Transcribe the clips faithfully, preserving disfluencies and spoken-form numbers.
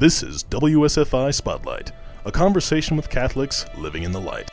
This is W S F I Spotlight, a conversation with Catholics living in the light.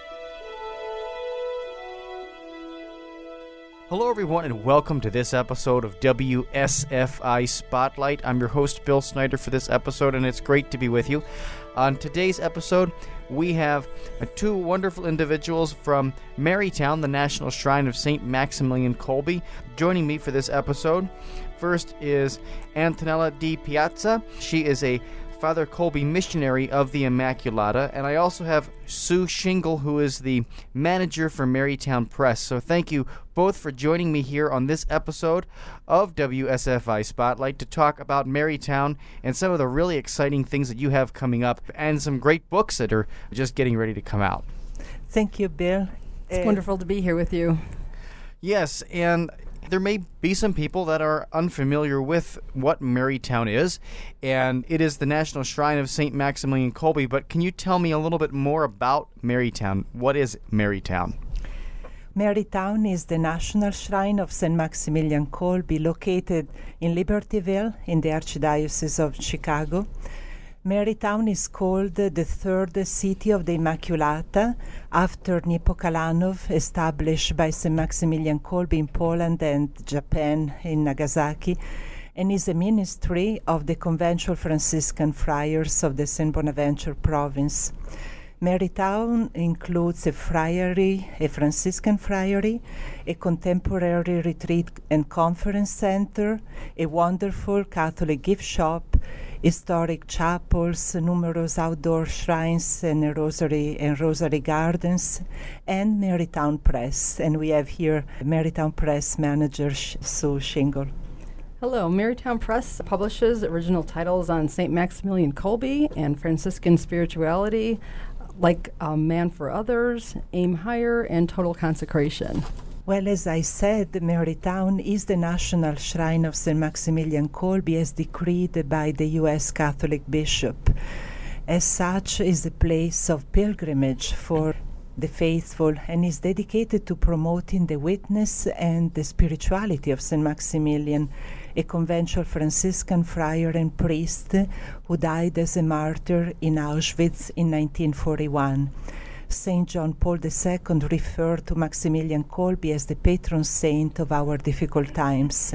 Hello, everyone, and welcome to this episode of W S F I Spotlight. I'm your host, Bill Snyder, for this episode, and it's great to be with you. On today's episode, we have uh, two wonderful individuals from Marytown, the National Shrine of Saint Maximilian Kolbe, joining me for this episode. First is Antonella Di Piazza. She is a Father Kolbe missionary of the Immaculata, and I also have Sue Shingle, who is the manager for Marytown Press. So thank you both for joining me here on this episode of W S F I Spotlight to talk about Marytown and some of the really exciting things that you have coming up and some great books that are just getting ready to come out. Thank you, Bill. It's uh, wonderful to be here with you. Yes, and there may be some people that are unfamiliar with what Marytown is, and it is the National Shrine of Saint Maximilian Kolbe, but can you tell me a little bit more about Marytown? What is Marytown? Marytown is the National Shrine of Saint Maximilian Kolbe, located in Libertyville in the Archdiocese of Chicago. Marytown is called the third city of the Immaculata after Niepokalanów, established by Saint Maximilian Kolbe in Poland and Japan in Nagasaki, and is a ministry of the Conventual Franciscan Friars of the Saint Bonaventure province. Marytown includes a friary, a Franciscan friary, a contemporary retreat and conference center, a wonderful Catholic gift shop, historic chapels, numerous outdoor shrines and a rosary and rosary gardens, and Marytown Press. And we have here Marytown Press manager Sue Shingle. Hello, Marytown Press publishes original titles on Saint Maximilian Kolbe and Franciscan spirituality, like um, Man for Others, Aim Higher, and Total Consecration. Well, as I said, Marytown is the national shrine of Saint Maximilian Kolbe as decreed by the U S Catholic Bishop. As such, is a place of pilgrimage for the faithful and is dedicated to promoting the witness and the spirituality of Saint Maximilian, a conventual Franciscan friar and priest who died as a martyr in Auschwitz in nineteen forty-one. Saint John Paul the Second referred to Maximilian Kolbe as the patron saint of our difficult times.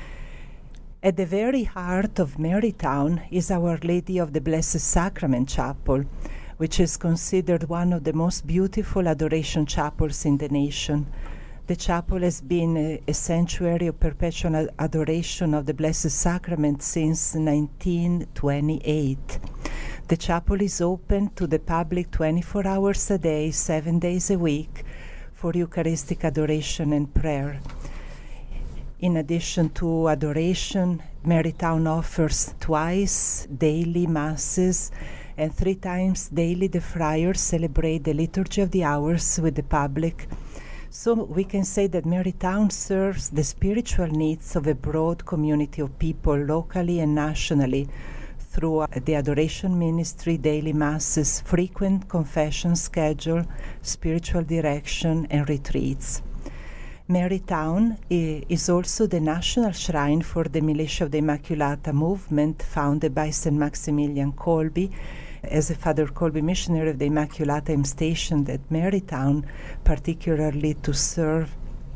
At the very heart of Marytown is Our Lady of the Blessed Sacrament Chapel, which is considered one of the most beautiful adoration chapels in the nation. The chapel has been a, a sanctuary of perpetual adoration of the Blessed Sacrament since nineteen twenty-eight. The chapel is open to the public twenty-four hours a day, seven days a week, for Eucharistic adoration and prayer. In addition to adoration, Marytown offers twice daily masses, and three times daily the friars celebrate the Liturgy of the Hours with the public. So we can say that Marytown serves the spiritual needs of a broad community of people locally and nationally through uh, the adoration ministry, daily masses, frequent confession schedule, spiritual direction, and retreats. Marytown I- is also the national shrine for the Militia of the Immaculata movement founded by Saint Maximilian Kolbe. As a Father Kolbe missionary of the Immaculata, I'm stationed at Marytown, particularly to serve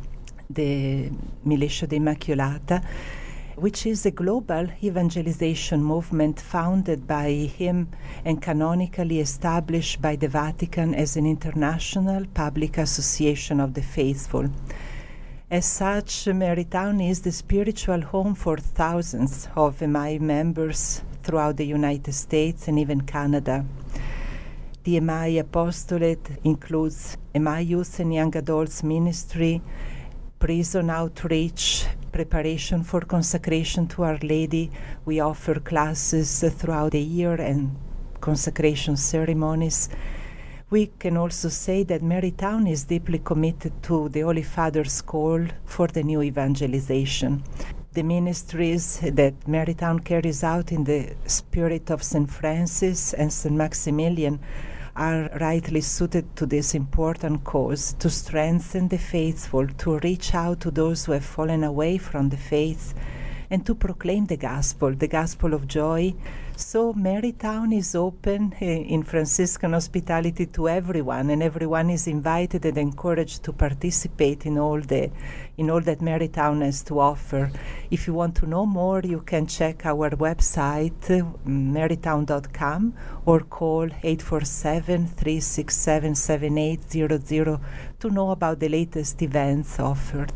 the Militia of the Immaculata, which is a global evangelization movement founded by him and canonically established by the Vatican as an international public association of the faithful. As such, Marytown is the spiritual home for thousands of M I members throughout the United States and even Canada. The M I apostolate includes M I Youth and Young Adults Ministry, prison outreach, preparation for consecration to Our Lady. We offer classes throughout the year and consecration ceremonies. We can also say that Marytown is deeply committed to the Holy Father's call for the new evangelization. The ministries that Marytown carries out in the spirit of Saint Francis and Saint Maximilian are rightly suited to this important cause, to strengthen the faithful, to reach out to those who have fallen away from the faith, and to proclaim the gospel, the gospel of joy. So Marytown is open uh, in Franciscan hospitality to everyone, and everyone is invited and encouraged to participate in all the in all that Marytown has to offer. If you want to know more, you can check our website, uh, marytown dot com, or call eight four seven, three six seven, seven eight zero zero to know about the latest events offered.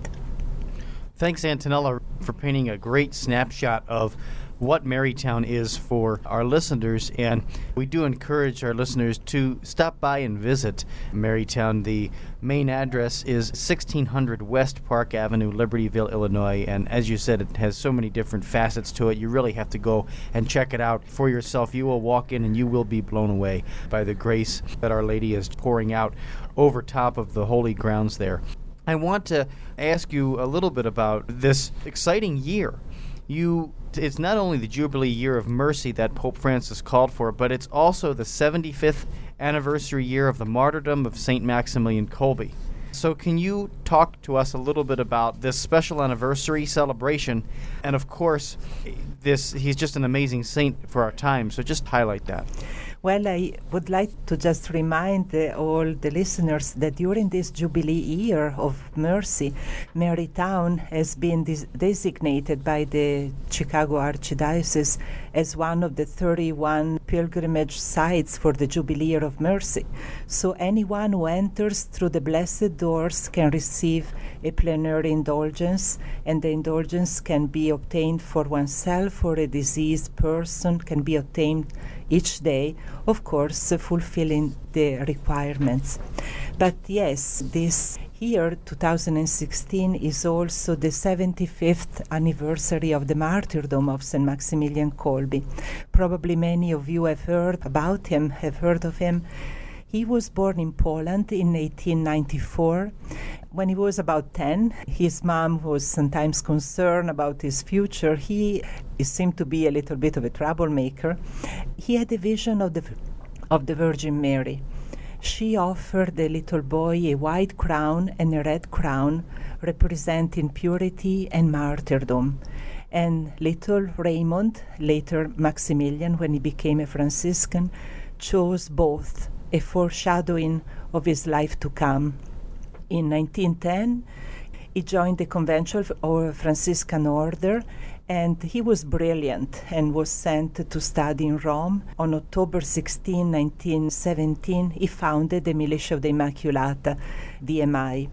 Thanks, Antonella, for painting a great snapshot of what Marytown is for our listeners, and we do encourage our listeners to stop by and visit Marytown. The main address is sixteen hundred West Park Avenue, Libertyville, Illinois, and as you said, it has so many different facets to it. You really have to go and check it out for yourself. You will walk in and you will be blown away by the grace that Our Lady is pouring out over top of the holy grounds there. I want to ask you a little bit about this exciting year. You, it's not only the Jubilee Year of Mercy that Pope Francis called for, but it's also the seventy-fifth anniversary year of the martyrdom of Saint Maximilian Kolbe. So can you talk to us a little bit about this special anniversary celebration? And of course, this he's just an amazing saint for our time, so just highlight that. Well, I would like to just remind uh, all the listeners that during this Jubilee Year of Mercy, Marytown has been des- designated by the Chicago Archdiocese as one of the thirty-one pilgrimage sites for the Jubilee Year of Mercy. So anyone who enters through the blessed doors can receive a plenary indulgence, and the indulgence can be obtained for oneself or a diseased person, can be obtained each day, of course, uh, fulfilling the requirements. But yes, this year, two thousand sixteen, is also the seventy-fifth anniversary of the martyrdom of Saint Maximilian Kolbe. Probably many of you have heard about him, have heard of him. He was born in Poland in eighteen ninety-four. When he was about ten, his mom was sometimes concerned about his future. He, he seemed to be a little bit of a troublemaker. He had a vision of the, of the Virgin Mary. She offered the little boy a white crown and a red crown representing purity and martyrdom. And little Raymond, later Maximilian, when he became a Franciscan, chose both, a foreshadowing of his life to come. In nineteen ten, he joined the Conventual or Franciscan Order, and he was brilliant and was sent to study in Rome. On October sixteenth, nineteen seventeen, he founded the Militia of the Immaculata, D M I.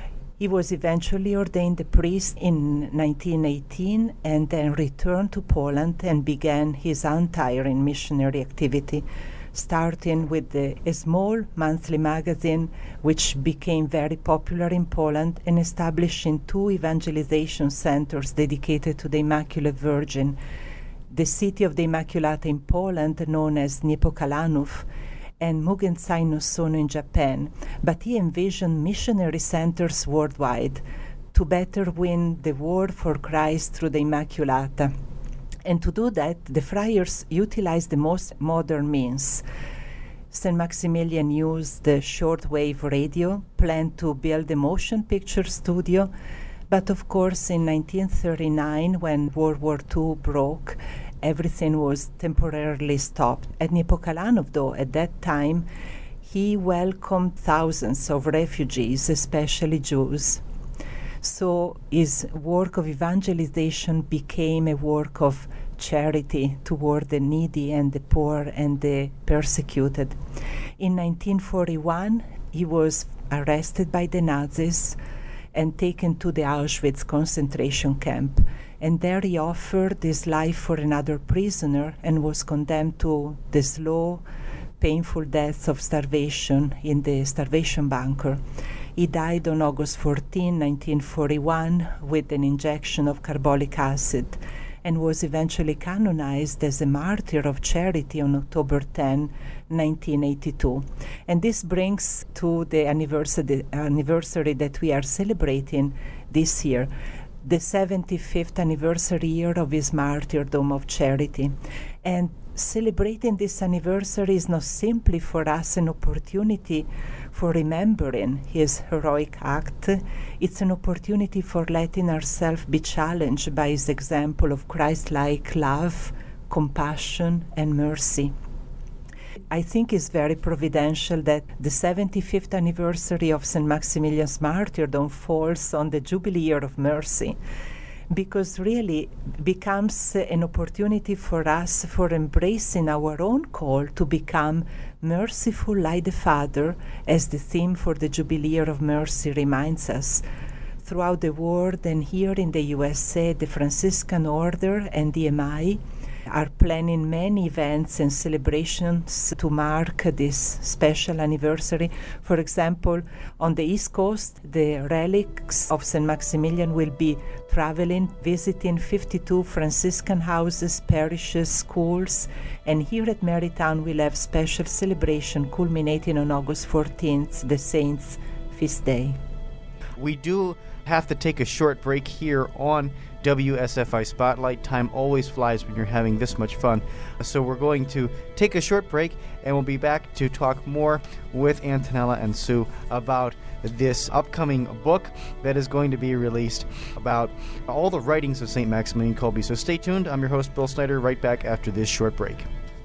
He was eventually ordained a priest in nineteen eighteen and then returned to Poland and began his untiring missionary activity, starting with the, a small monthly magazine which became very popular in Poland, and establishing two evangelization centers dedicated to the Immaculate Virgin, the City of the Immaculata in Poland, known as Niepokalanów, and Mugen-sai no Sono in Japan. But he envisioned missionary centers worldwide to better win the war for Christ through the Immaculata. And to do that, the friars utilized the most modern means. Saint Maximilian used the shortwave radio, planned to build a motion picture studio, but of course in nineteen thirty-nine, when World War Two broke, everything was temporarily stopped. At Niepokalanów, though, at that time, he welcomed thousands of refugees, especially Jews. So his work of evangelization became a work of charity toward the needy and the poor and the persecuted. In nineteen forty-one, he was arrested by the Nazis and taken to the Auschwitz concentration camp. And there he offered his life for another prisoner and was condemned to the slow, painful death of starvation in the starvation bunker. He died on August fourteenth, nineteen forty-one, with an injection of carbolic acid, and was eventually canonized as a martyr of charity on October tenth, nineteen eighty-two. And this brings to the anniversary, anniversary that we are celebrating this year, the seventy-fifth anniversary year of his martyrdom of charity. And celebrating this anniversary is not simply for us an opportunity for remembering his heroic act. It's an opportunity for letting ourselves be challenged by his example of Christ-like love, compassion, and mercy. I think it's very providential that the seventy-fifth anniversary of Saint Maximilian's martyrdom falls on the Jubilee Year of Mercy, because really becomes an opportunity for us for embracing our own call to become merciful like the Father, as the theme for the Jubilee Year of Mercy reminds us. Throughout the world and here in the U S A, the Franciscan Order and the M I are planning many events and celebrations to mark this special anniversary. For example, on the East Coast, the relics of Saint Maximilian will be traveling, visiting fifty-two Franciscan houses, parishes, schools, and here at Marytown we'll have special celebration culminating on August fourteenth, the Saints' Feast Day. We do have to take a short break here on W S F I Spotlight. Time always flies when you're having this much fun. So we're going to take a short break, and we'll be back to talk more with Antonella and Sue about this upcoming book that is going to be released about all the writings of Saint Maximilian Kolbe. So stay tuned. I'm your host, Bill Snyder, right back after this short break.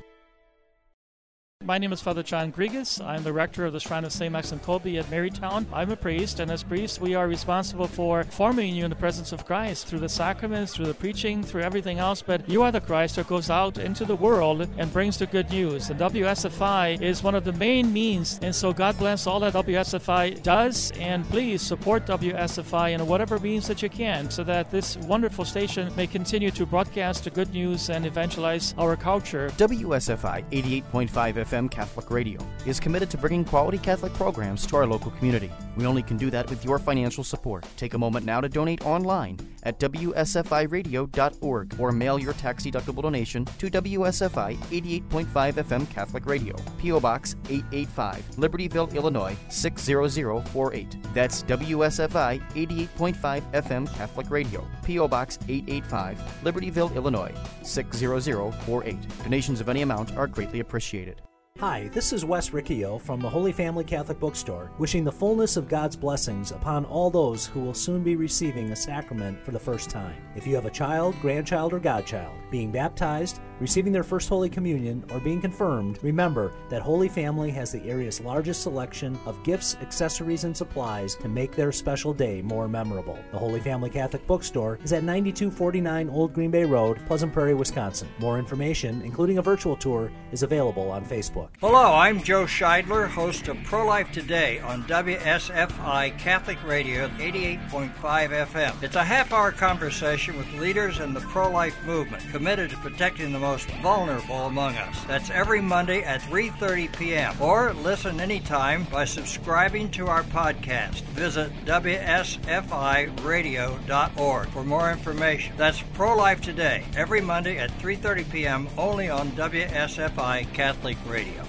My name is Father John Grigas. I'm the rector of the Shrine of Saint Maximilian Kolbe at Marytown. I'm a priest, and as priest, we are responsible for forming you in the presence of Christ through the sacraments, through the preaching, through everything else. But you are the Christ that goes out into the world and brings the good news. And W S F I is one of the main means, and so God bless all that W S F I does, and please support W S F I in whatever means that you can, so that this wonderful station may continue to broadcast the good news and evangelize our culture. W S F I eighty-eight point five F M Catholic Radio is committed to bringing quality Catholic programs to our local community. We only can do that with your financial support. Take a moment now to donate online at W S F I radio dot org or mail your tax-deductible donation to W S F I eighty-eight point five F M Catholic Radio, P O Box eight eighty-five, Libertyville, Illinois six zero zero four eight. That's W S F I eighty-eight point five F M Catholic Radio, P O Box eight eighty-five, Libertyville, Illinois six zero zero four eight. Donations of any amount are greatly appreciated. Hi, this is Wes Riccio from the Holy Family Catholic Bookstore, wishing the fullness of God's blessings upon all those who will soon be receiving a sacrament for the first time. If you have a child, grandchild, or godchild being baptized, receiving their first Holy Communion, or being confirmed, remember that Holy Family has the area's largest selection of gifts, accessories, and supplies to make their special day more memorable. The Holy Family Catholic Bookstore is at ninety-two forty-nine Old Green Bay Road, Pleasant Prairie, Wisconsin. More information, including a virtual tour, is available on Facebook. Hello, I'm Joe Scheidler, host of Pro-Life Today on W S F I Catholic Radio eighty-eight point five F M. It's a half-hour conversation with leaders in the pro-life movement committed to protecting the most vulnerable among us. That's every Monday at three thirty p.m. Or listen anytime by subscribing to our podcast. Visit W S F I radio dot org for more information. That's Pro-Life Today, every Monday at three thirty p.m. only on W S F I Catholic Radio.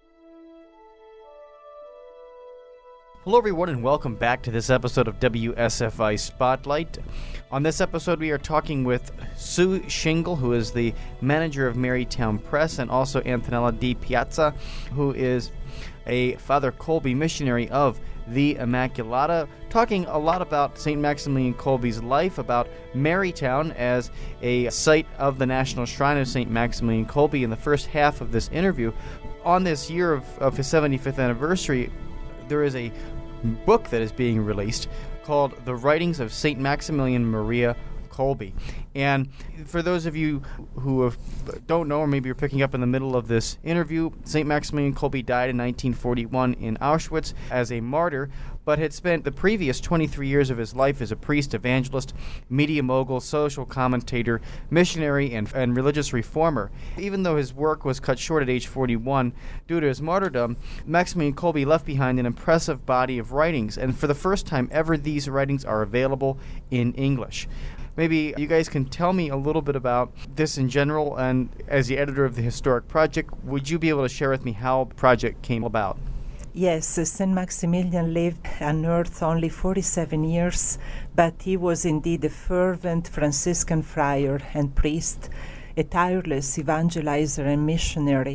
Hello everyone, and welcome back to this episode of W S F I Spotlight. On this episode we are talking with Sue Shingle, who is the manager of Marytown Press, and also Antonella Di Piazza, who is a Father Kolbe missionary of the Immaculata, talking a lot about Saint Maximilian Kolbe's life, about Marytown as a site of the National Shrine of Saint Maximilian Kolbe. In the first half of this interview, on this year of, of his seventy-fifth anniversary, there is a book that is being released called The Writings of Saint Maximilian Maria Kolbe. And for those of you who have, don't know, or maybe you're picking up in the middle of this interview, Saint Maximilian Kolbe died in nineteen forty-one in Auschwitz as a martyr, but had spent the previous twenty-three years of his life as a priest, evangelist, media mogul, social commentator, missionary, and, and religious reformer. Even though his work was cut short at age forty-one due to his martyrdom, Maximilian Kolbe left behind an impressive body of writings, and for the first time ever, these writings are available in English. Maybe you guys can tell me a little bit about this in general, and as the editor of the Historic Project, would you be able to share with me how the project came about? Yes, Saint Maximilian lived on earth only forty-seven years, but he was indeed a fervent Franciscan friar and priest, a tireless evangelizer and missionary.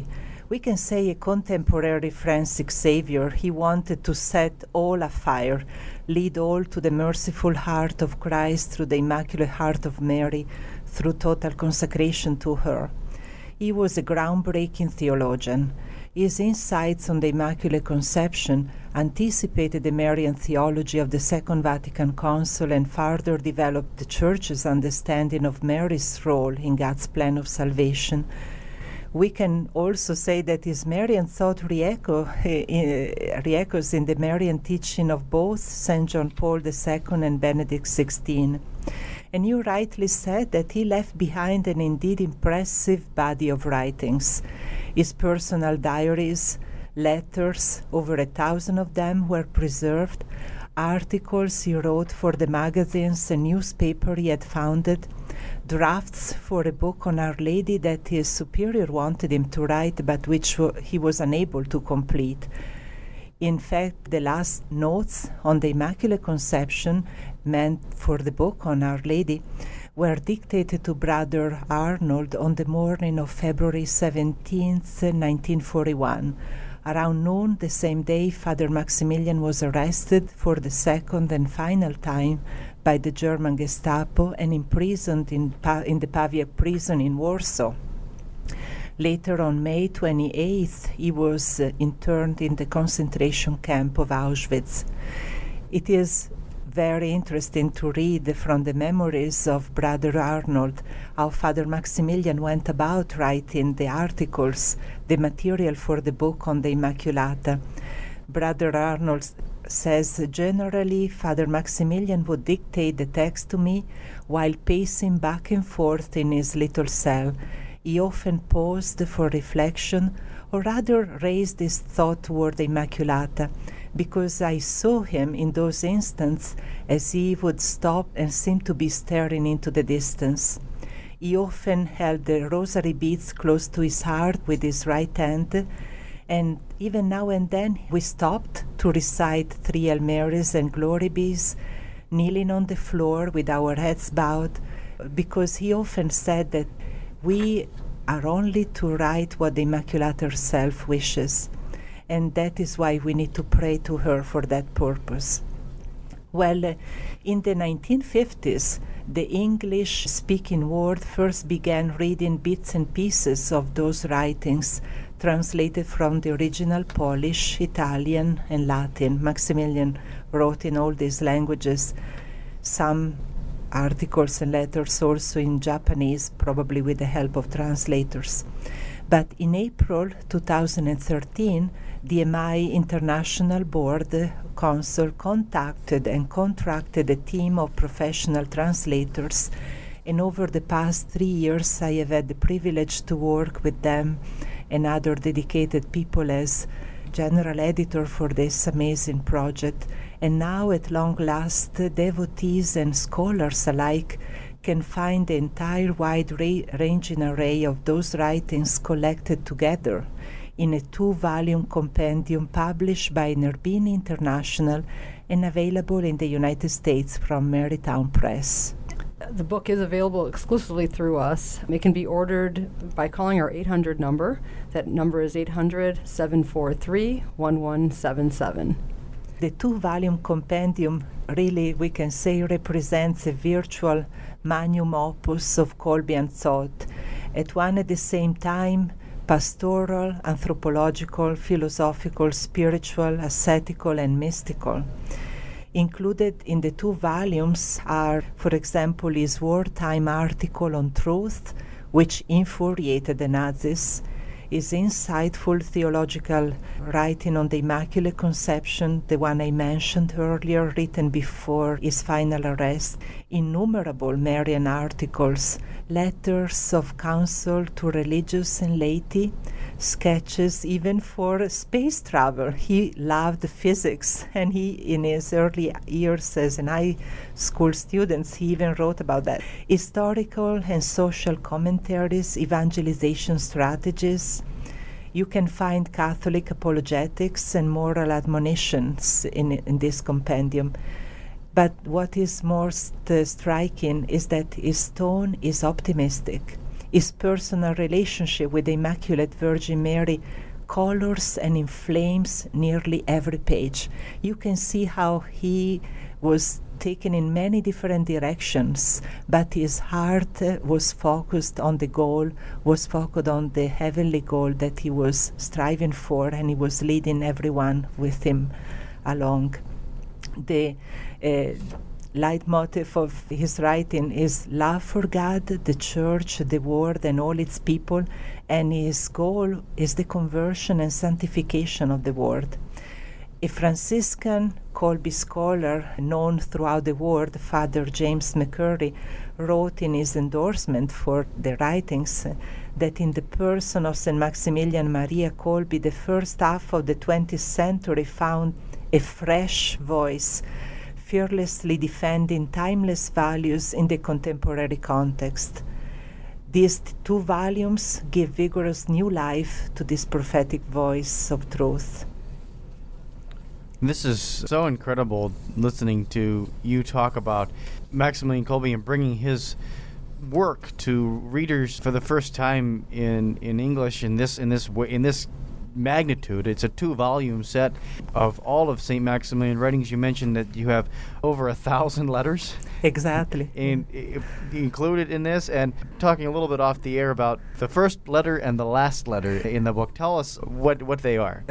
We can say a contemporary Francis Xavier. He wanted to set all afire, lead all to the merciful heart of Christ through the Immaculate Heart of Mary, through total consecration to her. He was a groundbreaking theologian. His insights on the Immaculate Conception anticipated the Marian theology of the Second Vatican Council and further developed the Church's understanding of Mary's role in God's plan of salvation. We can also say that his Marian thought re-echo, uh, re-echoes in the Marian teaching of both Saint John Paul the Second and Benedict the sixteenth. And you rightly said that he left behind an indeed impressive body of writings. His personal diaries, letters, over a thousand of them were preserved, articles he wrote for the magazines and newspaper he had founded, drafts for a book on Our Lady that his superior wanted him to write but which w- he was unable to complete. In fact, the last notes on the Immaculate Conception, meant for the book on Our Lady, were dictated to Brother Arnold on the morning of February seventeenth, nineteen forty-one. Around noon the same day, Father Maximilian was arrested for the second and final time by the German Gestapo and imprisoned in, pa- in the Pavia prison in Warsaw. Later, on May twenty-eighth, he was uh, interned in the concentration camp of Auschwitz. It is very interesting to read from the memories of Brother Arnold how Father Maximilian went about writing the articles, the material for the book on the Immaculata. Brother Arnold says, generally, Father Maximilian would dictate the text to me while pacing back and forth in his little cell. He often paused for reflection, or rather raised his thought toward the Immaculata, because I saw him in those instants as he would stop and seem to be staring into the distance. He often held the rosary beads close to his heart with his right hand, and even now and then we stopped to recite three Hail Marys and Glory Bees, kneeling on the floor with our heads bowed, because he often said that we are only to write what the Immaculata herself wishes, and that is why we need to pray to her for that purpose. Well, uh, in the nineteen fifties, the English-speaking world first began reading bits and pieces of those writings, translated from the original Polish, Italian, and Latin. Maximilian wrote in all these languages, some articles and letters also in Japanese, probably with the help of translators. But in April two thousand thirteen, the M I International Board Council contacted and contracted a team of professional translators, and over the past three years I have had the privilege to work with them and other dedicated people as general editor for this amazing project. And now, at long last, devotees and scholars alike can find the entire wide-ranging array of those writings collected together in a two-volume compendium published by Nerbini International and available in the United States from Marytown Press. The book is available exclusively through us. It can be ordered by calling our eight hundred number. That number is eight hundred, seven four three, one one seven seven. The two-volume compendium really, we can say, represents a virtual magnum opus of Kolbian thought, at one at the same time pastoral, anthropological, philosophical, spiritual, ascetical, and mystical. Included in the two volumes are, for example, his wartime article on truth, which infuriated the Nazis, his insightful theological writing on the Immaculate Conception, the one I mentioned earlier, written before his final arrest, innumerable Marian articles, letters of counsel to religious and laity, sketches even for space travel. He loved physics, and he, in his early years as an high school student, he even wrote about that. Historical and social commentaries, evangelization strategies. You can find Catholic apologetics and moral admonitions in, in this compendium. But what is most uh, striking is that his tone is optimistic. his personal relationship with the Immaculate Virgin Mary colors and inflames nearly every page. You can see how he was taken in many different directions, but his heart uh, was focused on the goal, was focused on the heavenly goal that he was striving for, and he was leading everyone with him along. The uh, leitmotif of his writing is love for God, the church, the world, and all its people, and his goal is the conversion and sanctification of the world. A Franciscan Kolbe scholar known throughout the world, Father James McCurry, wrote in his endorsement for the writings uh, that in the person of Saint Maximilian Maria Kolbe, the first half of the twentieth century found a fresh voice, fearlessly defending timeless values in the contemporary context. These t- two volumes give vigorous new life to this prophetic voice of truth. This is so incredible listening to you talk about Maximilian Kolbe and bringing his work to readers for the first time in, in English in this in this way, in this magnitude. It's a two-volume set of all of Saint Maximilian writings. You mentioned that you have over a thousand letters. Exactly. In, in, included in this, and talking a little bit off the air about the first letter and the last letter in the book. Tell us what, what they are.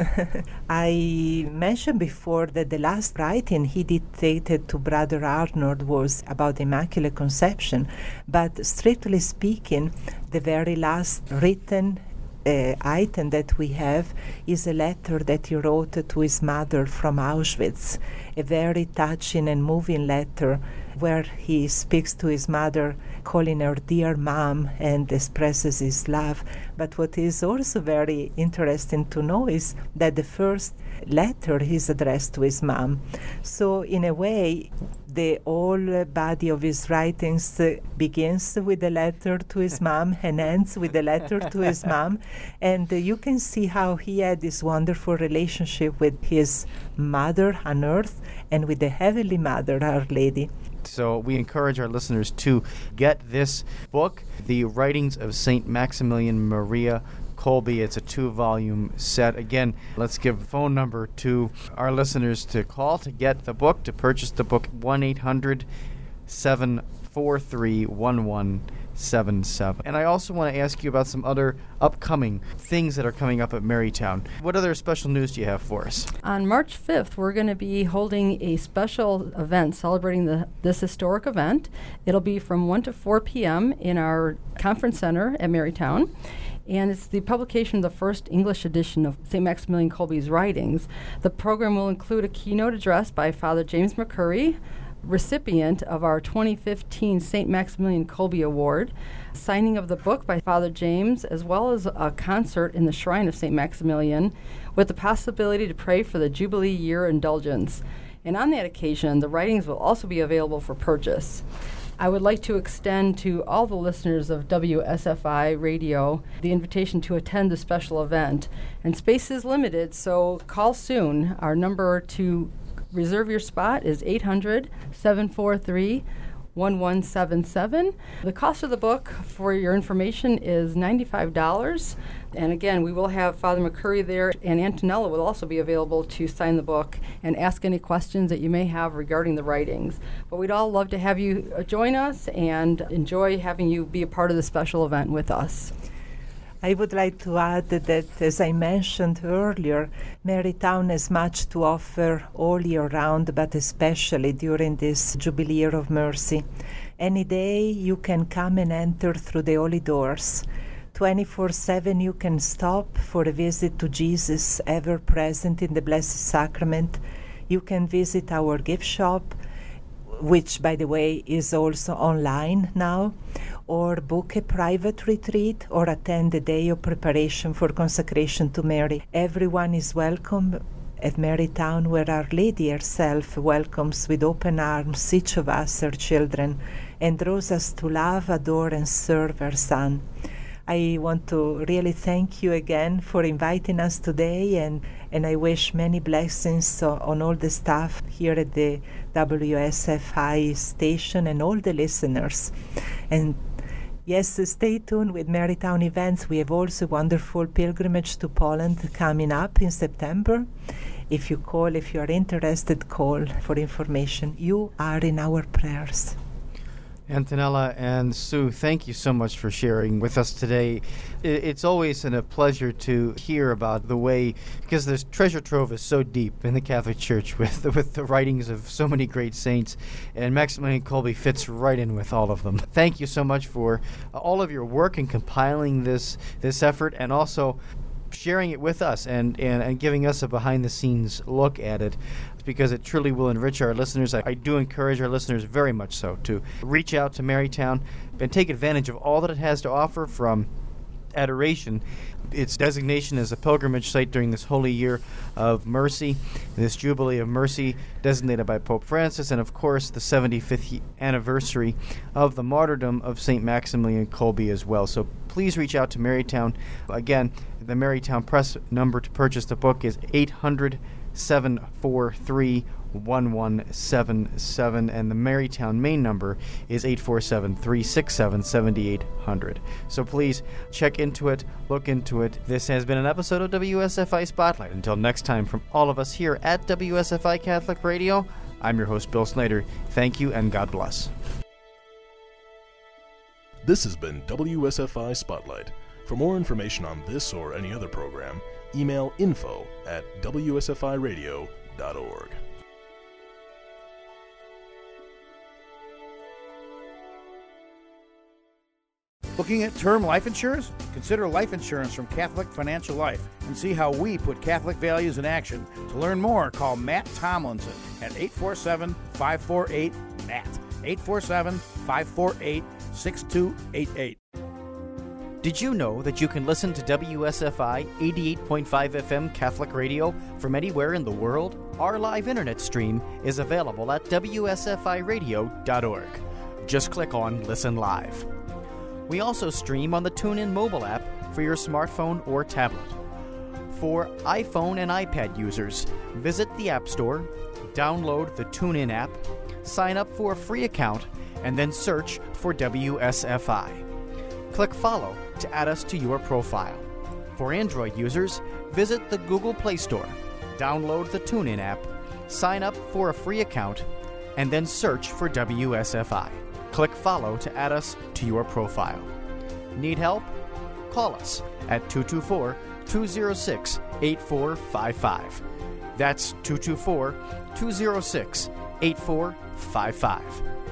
I mentioned before that the last writing he dictated to Brother Arnold was about the Immaculate Conception, but strictly speaking, the very last written Uh, item that we have is a letter that he wrote to his mother from Auschwitz, a very touching and moving letter where he speaks to his mother, calling her dear mom, and expresses his love. But what is also very interesting to know is that the first letter is addressed to his mom. So in a way, the whole body of his writings uh, begins with a letter to his mom and ends with a letter to his mom. And uh, you can see how he had this wonderful relationship with his mother on earth and with the Heavenly Mother, Our Lady. So we encourage our listeners to get this book, The Writings of Saint Maximilian Maria Kolbe. It's a two-volume set. Again, let's give a phone number to our listeners to call to get the book, to purchase the book, one eight hundred seven four three one one seven seven. And I also want to ask you about some other upcoming things that are coming up at Marytown. What other special news do you have for us? On March fifth, we're going to be holding a special event celebrating the, this historic event. It'll be from one to four p.m. in our conference center at Marytown. And it's the publication of the first English edition of Saint Maximilian Kolbe's writings. The program will include a keynote address by Father James McCurry, recipient of our twenty fifteen Saint Maximilian Kolbe Award, signing of the book by Father James, as well as a concert in the Shrine of Saint Maximilian, with the possibility to pray for the Jubilee Year indulgence. And on that occasion, the writings will also be available for purchase. I would like to extend to all the listeners of W S F I Radio the invitation to attend the special event. And space is limited, so call soon. Our number to reserve your spot is eight hundred seven four three one one seven seven. The cost of the book, for your information, is ninety-five dollars. And again, we will have Father McCurry there, and Antonella will also be available to sign the book and ask any questions that you may have regarding the writings. But we'd all love to have you uh, join us and enjoy having you be a part of the special event with us. I would like to add that, as I mentioned earlier, Marytown has much to offer all year round, but especially during this Jubilee Year of Mercy. Any day you can come and enter through the holy doors. twenty-four seven you can stop for a visit to Jesus, ever present in the Blessed Sacrament. You can visit our gift shop, which, by the way, is also online now, or book a private retreat, or attend a day of preparation for consecration to Mary. Everyone is welcome at Marytown, where Our Lady herself welcomes with open arms each of us, her children, and draws us to love, adore, and serve her Son. I want to really thank you again for inviting us today, and, and I wish many blessings uh, on all the staff here at the W S F I station and all the listeners. And Yes, stay tuned with Marytown events. We have also wonderful pilgrimage to Poland coming up in September. If you call, if you are interested, call for information. You are in our prayers. Antonella and Sue, thank you so much for sharing with us today. It's always a pleasure to hear about the way, because this treasure trove is so deep in the Catholic Church with the, with the writings of so many great saints, and Maximilian Kolbe fits right in with all of them. Thank you so much for all of your work in compiling this this effort, and also sharing it with us and, and, and giving us a behind-the-scenes look at it, because it truly will enrich our listeners. I, I do encourage our listeners very much so to reach out to Marytown and take advantage of all that it has to offer, from adoration, its designation as a pilgrimage site during this holy year of mercy, this Jubilee of Mercy designated by Pope Francis, and of course the seventy-fifth anniversary of the martyrdom of Saint Maximilian Kolbe as well. So please reach out to Marytown. Again, the Marytown Press number to purchase the book is eight hundred, seven four three, one one seven seven, and the Marytown main number is eight four seven, three six seven, seven eight zero zero. So please check into it, look into it. This has been an episode of W S F I Spotlight. Until next time, from all of us here at W S F I Catholic Radio, I'm your host, Bill Snyder. Thank you, and God bless. This has been W S F I Spotlight. For more information on this or any other program, email info at w s f i radio dot org. Looking at term life insurance? Consider life insurance from Catholic Financial Life and see how we put Catholic values in action. To learn more, call Matt Tomlinson at eight four seven, five four eight, M A T T, eight four seven, five four eight, six two eight eight. Did you know that you can listen to W S F I eighty-eight point five F M Catholic Radio from anywhere in the world? Our live internet stream is available at w s f i radio dot org. Just click on Listen Live. We also stream on the TuneIn mobile app for your smartphone or tablet. For iPhone and iPad users, visit the App Store, download the TuneIn app, sign up for a free account, and then search for W S F I. Click Follow to add us to your profile. For Android users, visit the Google Play Store, download the TuneIn app, sign up for a free account, and then search for W S F I. Click Follow to add us to your profile. Need help? Call us at two two four, two zero six, eight four five five. That's two two four, two zero six, eight four five five.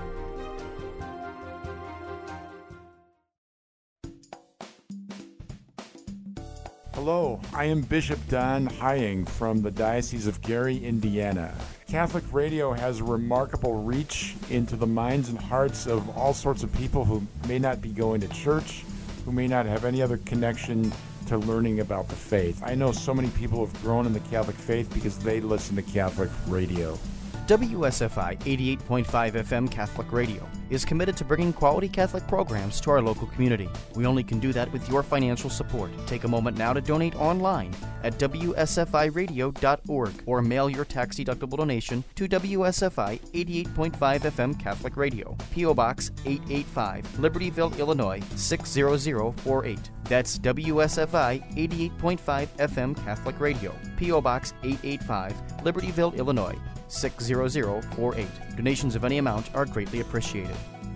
Hello, I am Bishop Don Hying from the Diocese of Gary, Indiana. Catholic Radio has a remarkable reach into the minds and hearts of all sorts of people who may not be going to church, who may not have any other connection to learning about the faith. I know so many people have grown in the Catholic faith because they listen to Catholic Radio. W S F I eighty-eight point five F M Catholic Radio is committed to bringing quality Catholic programs to our local community. We only can do that with your financial support. Take a moment now to donate online at w s f i radio dot org or mail your tax-deductible donation to W S F I eighty-eight point five F M Catholic Radio, P O Box eight eighty-five, Libertyville, Illinois six zero zero four eight. That's W S F I eighty-eight point five F M Catholic Radio, P O Box eight eighty-five, Libertyville, Illinois six zero zero four eight. Donations of any amount are greatly appreciated.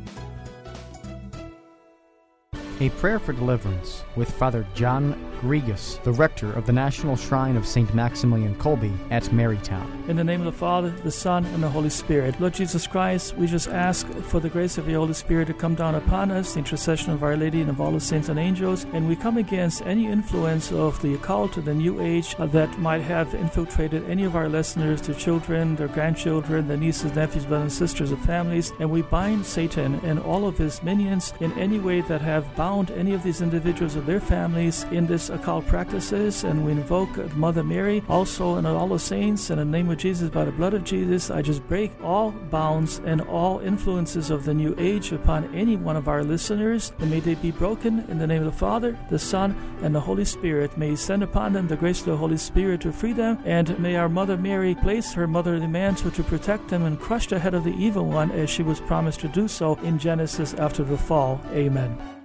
A Prayer for Deliverance with Father John Grigas, the rector of the National Shrine of Saint Maximilian Kolbe at Marytown. In the name of the Father, the Son, and the Holy Spirit. Lord Jesus Christ, we just ask for the grace of the Holy Spirit to come down upon us, the intercession of Our Lady and of all the saints and angels, and we come against any influence of the occult or the New Age uh, that might have infiltrated any of our listeners, their children, their grandchildren, their nieces, nephews, brothers and sisters, and families, and we bind Satan and all of his minions in any way that have bound any of these individuals or their families in this occult practices, and we invoke Mother Mary also and all the saints in the name of Jesus. By the blood of Jesus, I just break all bounds and all influences of the New Age upon any one of our listeners, and may they be broken in the name of the Father, the Son, and the Holy Spirit. May He send upon them the grace of the Holy Spirit to free them, and may our Mother Mary place her motherly mantle to protect them and crush the head of the evil one as she was promised to do so in Genesis after the fall. Amen.